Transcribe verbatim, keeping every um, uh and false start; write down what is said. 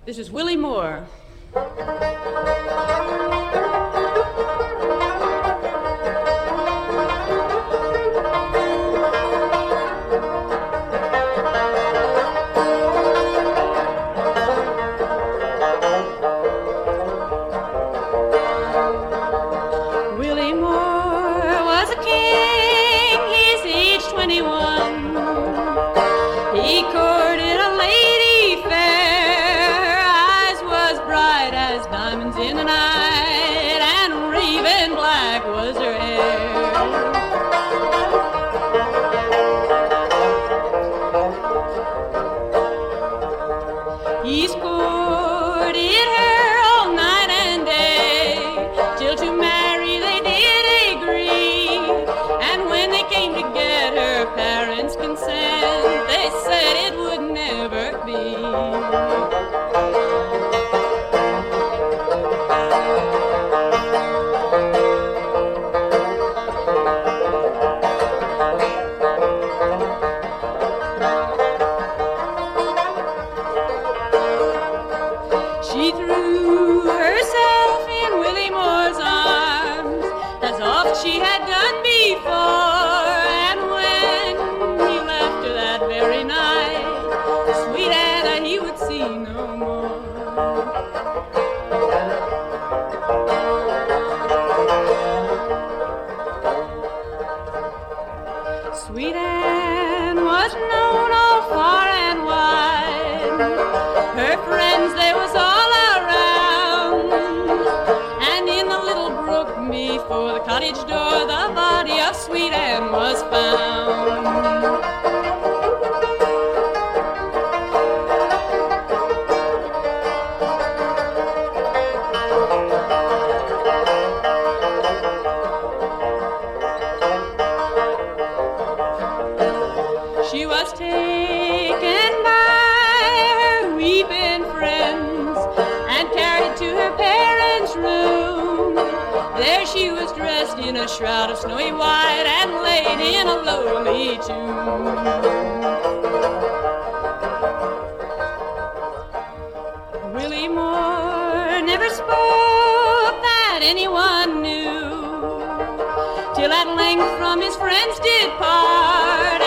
This is Willie Moore. Willie Moore was a king, he's age twenty-one. He courted a lady fair, eyes was bright as diamonds in the night, and raven black was her hair. He courted her all night and day, till to marry they did agree. And when they came to get her parents' consent, they said it would never be. She threw herself in Willie Moore's arms, as oft she had done before. And when he left her that very night, sweet Anna he would see no more. Sweet Anne was known all far and wide. Her friends, they was all around. And in the little brook before the cottage door, the body of Sweet Anne was found. She was taken by her weeping friends and carried to her parents' room. There she was dressed in a shroud of snowy white and laid in a lowly tomb. Willie Moore never spoke that anyone knew, till at length from his friends did part.